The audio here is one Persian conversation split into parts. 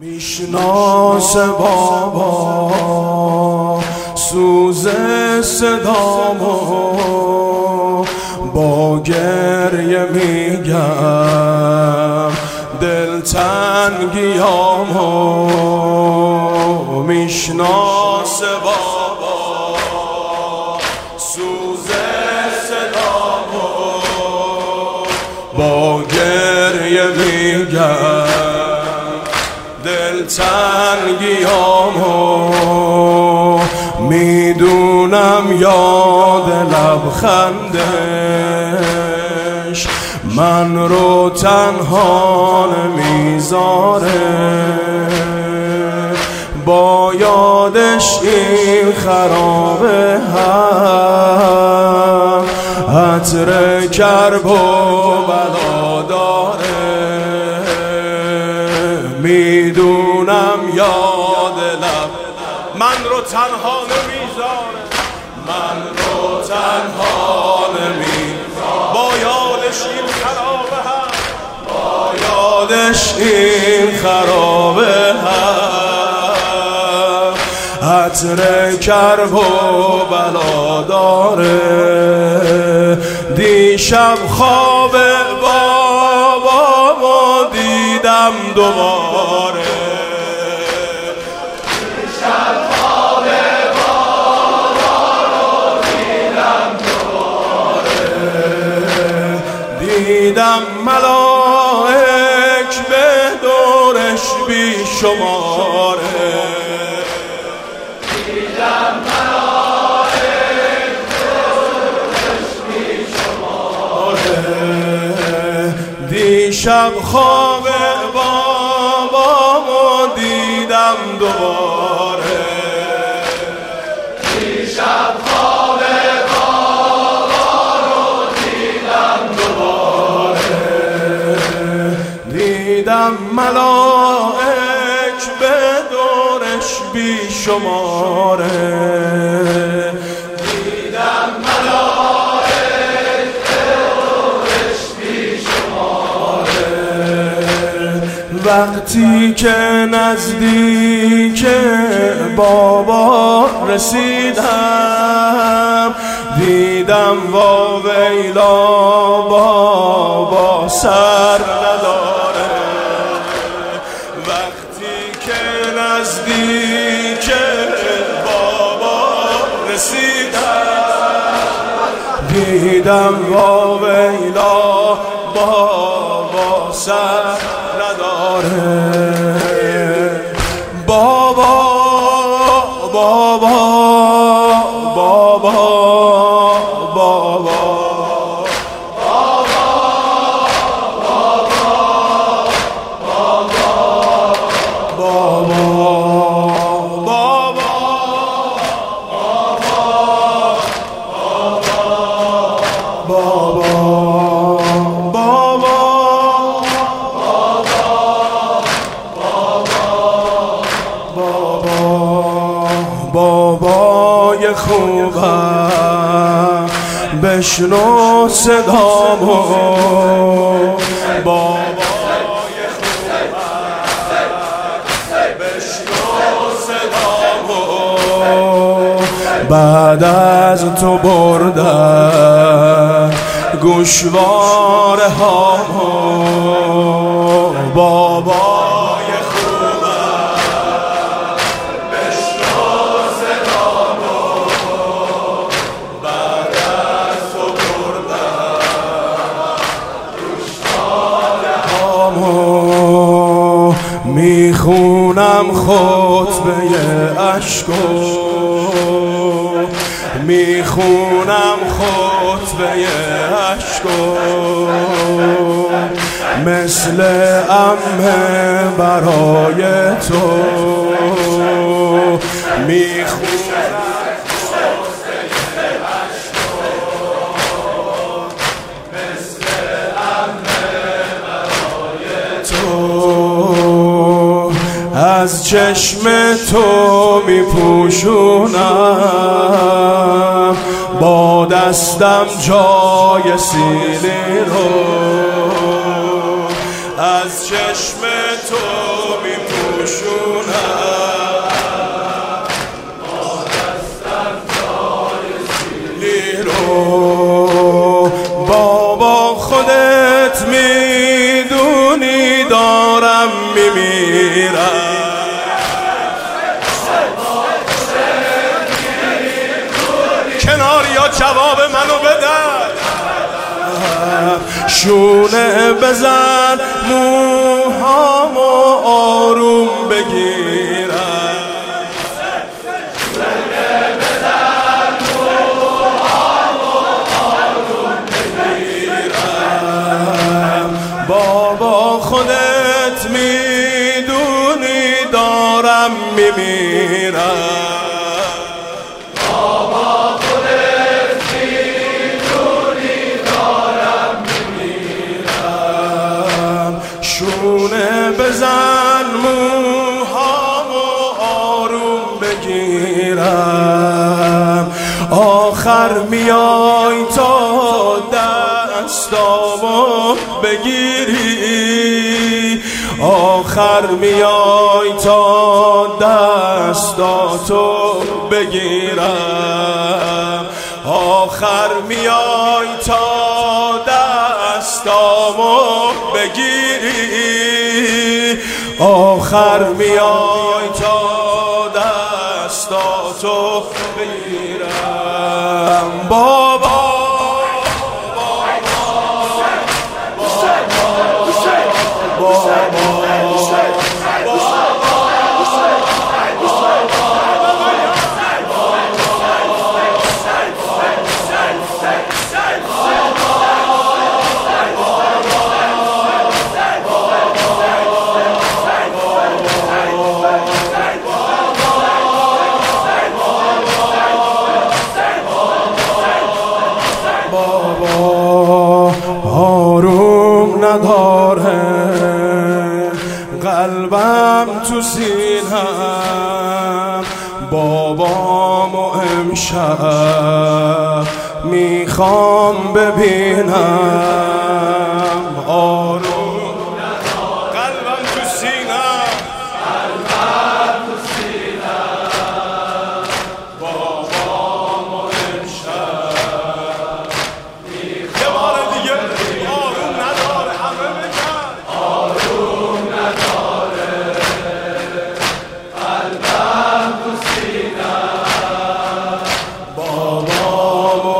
میشناس بابا سوز صدامو، با گریه میگم دلتنگیامو. میشناس بابا سوز صدامو، با گریه میگم دلتنگیامو. میدونم یاد لبخندش من رو تنها نمیذاره، با یادش این خرابه هم عطر کرب و بلا داره. میدونم یاد لب من رو تنها نمیذاره، من رو تنها نمیذاره، با یادش این خرابه هم، با یادش این خرابه هم عطر کرب و بلا داره. دیشب خواب بابامو دیدم دوباره، دیشب خواب بابامو دیدم دوباره. دیدم ملائک به دورش بی شماره، دیدم ملائک به دورش بی شماره. دیشب خواب بابامو دیدم دوباره، دیشب خواب بابامو دیدم دوباره. دیدم ملائک به دورش بی شماره، دیدم ملائک به دورش بی شماره. وقتی که نزدیک بابا رسیدم، دیدم واویلا بابا سر نداره. وقتی که نزدیک بابا رسیدم، دیدم واویلا بابا سر نداره. بابا بابا بابا بابا بابای خوبم بشنو صدامو، بابای خوبم بشنو صدامو. بعد از تو بردن گوشواره هامو، بابای میخونم خطبه اشکو، میخونم خطبه اشکو، مثل عمه برای تو. میخونم از چشم تو میپوشونم با دستم جای سینه رو، از چشم تو میپوشونم بگیرم. کناریا جواب منو بدن. شونه بزن موهامو آروم بگیرم. بابا خودت میدونی دارم میمیرم. بابا خودت میدونی دارم میمیرم. شونه بزن موهامو آروم بگیرم. آخر میای تا دستامو بگیری. آخر میای تا دستاتو بگیرم. آخر میای تا دستامو بگیری. آخر میای تا دستاتو بگیرم. بابا آروم نداره قلبم تو سینم. بابامو امشب میخوام ببینم. آروم قلبم تو سینم. بابامو امشب یه بار دیگه آروم نداره. همه بگن آروم نداره قلبم تو سینم. بابامو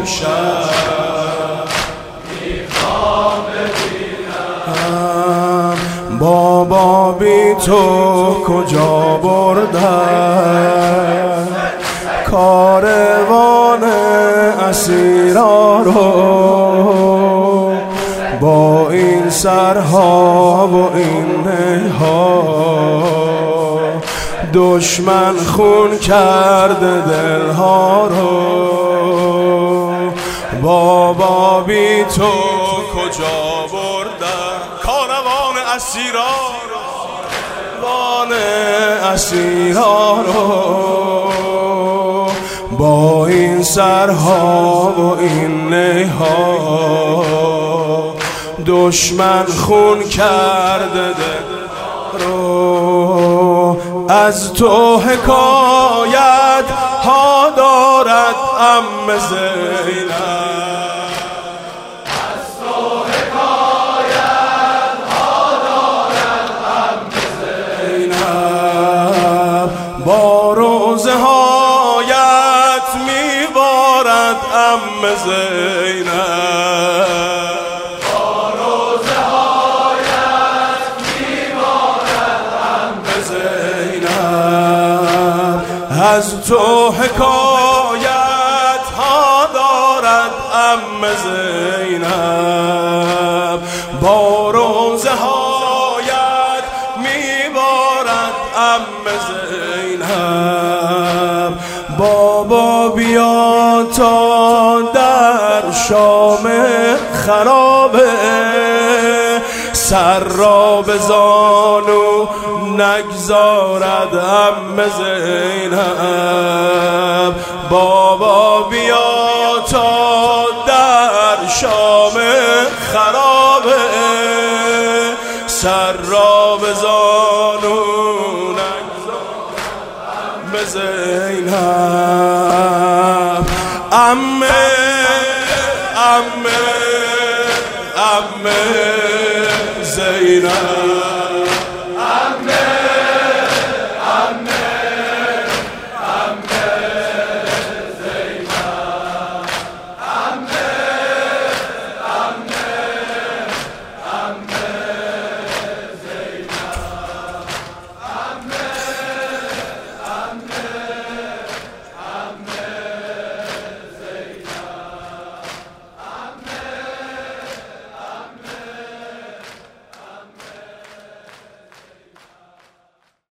امشب میخوام ببینم. بابا بی تو کجا بردن کاروان اسیرا رو. با این سرها و این نیها دشمن خون کرده دلها رو. بابا بی تو کجا بردن کاروان اسیرا رو. کاروان اسیرا رو. با این سرها و این نیها دشمن خون کرده دل رو. از تو حکایت ها دارد عم زینب. از تو حکایت ها دارد عم زینب. با روزه هایت میبارد عم زینب. از تو حکایت ها دارد عم زینب. با روزه هایت میبارد عم زینب. بابا بیا تا در شام خرابه سر را به زانو نگذارد عم زینب. بابا بیا تا در شام خرابه سر را به زانو نگذارد عم زینب. عمه عمه عمه زینب. همه